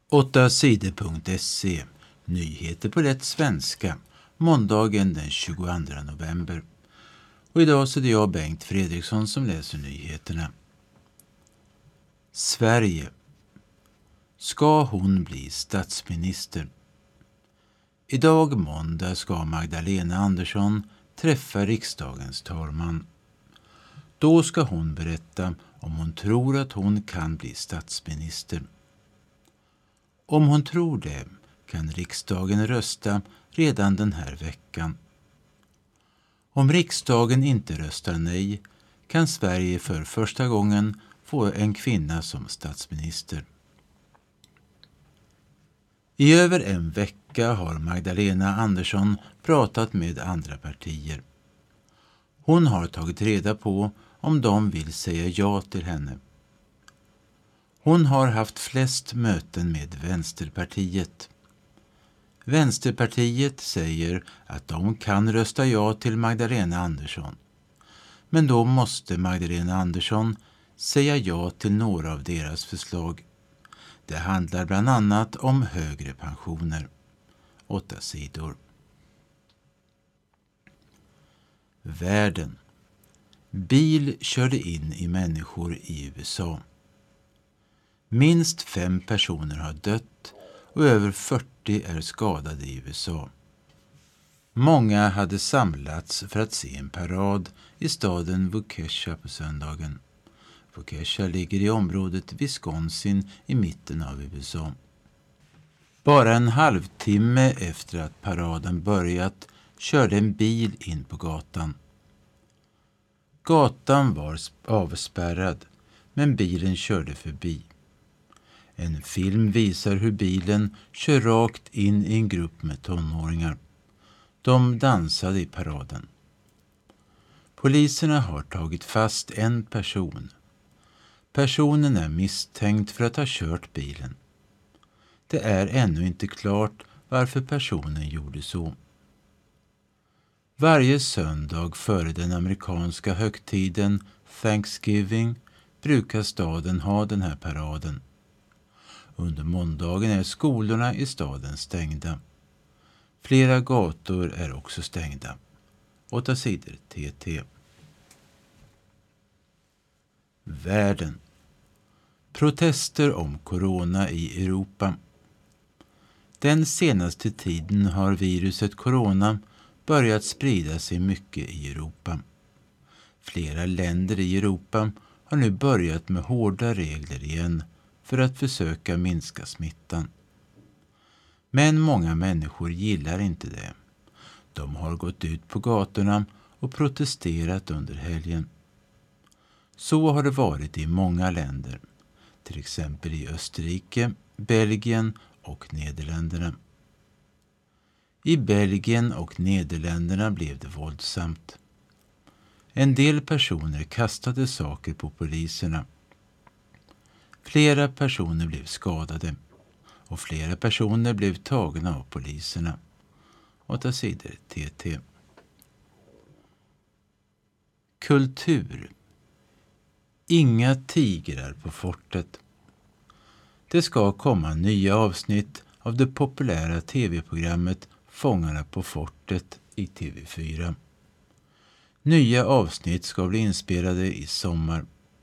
8sidor.se. Nyheter på lätt svenska. Måndagen den 22 november. Och idag så är det jag, Bengt Fredriksson, som läser nyheterna. Sverige. Ska hon bli statsminister? Idag måndag ska Magdalena Andersson träffa riksdagens talman. Då ska hon berätta om hon tror att hon kan bli statsminister. Om hon tror det kan riksdagen rösta redan den här veckan. Om riksdagen inte röstar nej kan Sverige för första gången få en kvinna som statsminister. I över en vecka har Magdalena Andersson pratat med andra partier. Hon har tagit reda på om de vill säga ja till henne. Hon har haft flest möten med Vänsterpartiet. Vänsterpartiet säger att de kan rösta ja till Magdalena Andersson. Men då måste Magdalena Andersson säga ja till några av deras förslag. Det handlar bland annat om högre pensioner. 8 sidor. Världen. Bil körde in i människor i USA. Minst 5 personer har dött och över 40 är skadade i USA. Många hade samlats för att se en parad i staden Waukesha på söndagen. Waukesha ligger i området Wisconsin i mitten av USA. Bara en halvtimme efter att paraden börjat körde en bil in på gatan. Gatan var avspärrad, men bilen körde förbi. En film visar hur bilen kör rakt in i en grupp med tonåringar. De dansade i paraden. Poliserna har tagit fast en person. Personen är misstänkt för att ha kört bilen. Det är ännu inte klart varför personen gjorde så. Varje söndag före den amerikanska högtiden Thanksgiving brukar staden ha den här paraden. Under måndagen är skolorna i staden stängda. Flera gator är också stängda. 8 sidor TT. Världen. Protester om corona i Europa. Den senaste tiden har viruset corona börjat sprida sig mycket i Europa. Flera länder i Europa har nu börjat med hårda regler igen för att försöka minska smittan. Men många människor gillar inte det. De har gått ut på gatorna och protesterat under helgen. Så har det varit i många länder, till exempel i Österrike, Belgien och Nederländerna. I Belgien och Nederländerna blev det våldsamt. En del personer kastade saker på poliserna. Flera personer blev skadade och flera personer blev tagna av poliserna. 8 sidor TT. Kultur. Inga tigrar på fortet. Det ska komma nya avsnitt av det populära tv-programmet Fångarna på fortet i TV4. Nya avsnitt ska bli inspelade i sommar.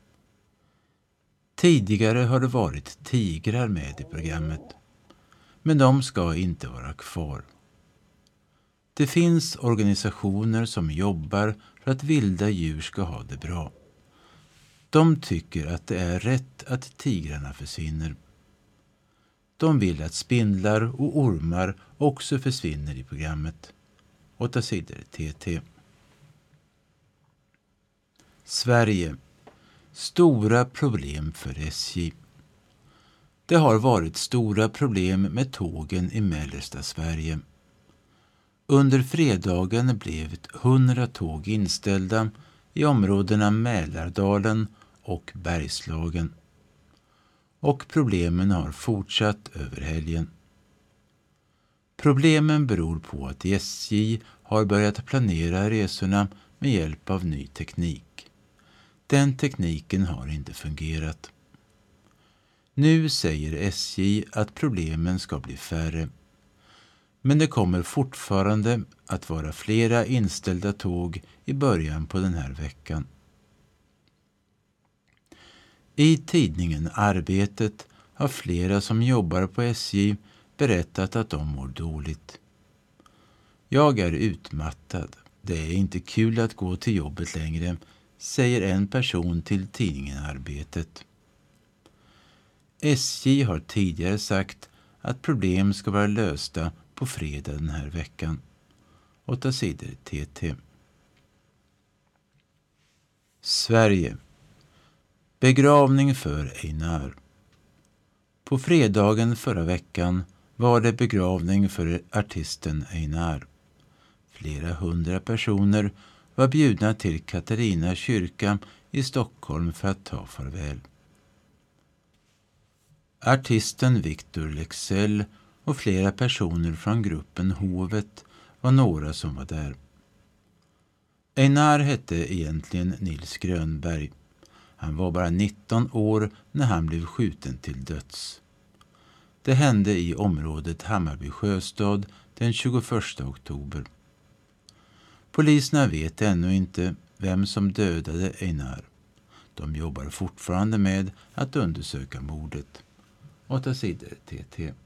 Tidigare har det varit tigrar med i programmet, men de ska inte vara kvar. Det finns organisationer som jobbar för att vilda djur ska ha det bra. De tycker att det är rätt att tigrarna försvinner. De vill att spindlar och ormar också försvinner i programmet. 8 sidor TT. Sverige. Stora problem för SJ. Det har varit stora problem med tågen i mellersta Sverige. Under fredagen blev 100 tåg inställda i områdena Mälardalen och Bergslagen. Och problemen har fortsatt över helgen. Problemen beror på att SJ har börjat planera resorna med hjälp av ny teknik. Den tekniken har inte fungerat. Nu säger SJ att problemen ska bli färre. Men det kommer fortfarande att vara flera inställda tåg i början på den här veckan. I tidningen Arbetet har flera som jobbar på SJ berättat att de mår dåligt. Jag är utmattad. Det är inte kul att gå till jobbet längre, säger en person till tidningen Arbetet. SJ har tidigare sagt att problem ska vara lösta på fredag den här veckan. 8 sidor TT. Sverige. Begravning för Einar. På fredagen förra veckan var det begravning för artisten Einar. Flera hundra personer var bjudna till Katarina kyrka i Stockholm för att ta farväl. Artisten Victor Leksell och flera personer från gruppen Hovet var några som var där. Einar hette egentligen Nils Grönberg. Han var bara 19 år när han blev skjuten till döds. Det hände i området Hammarby sjöstad den 21 oktober. Poliserna vet ännu inte vem som dödade Einar. De jobbar fortfarande med att undersöka mordet. 8 sidor TT.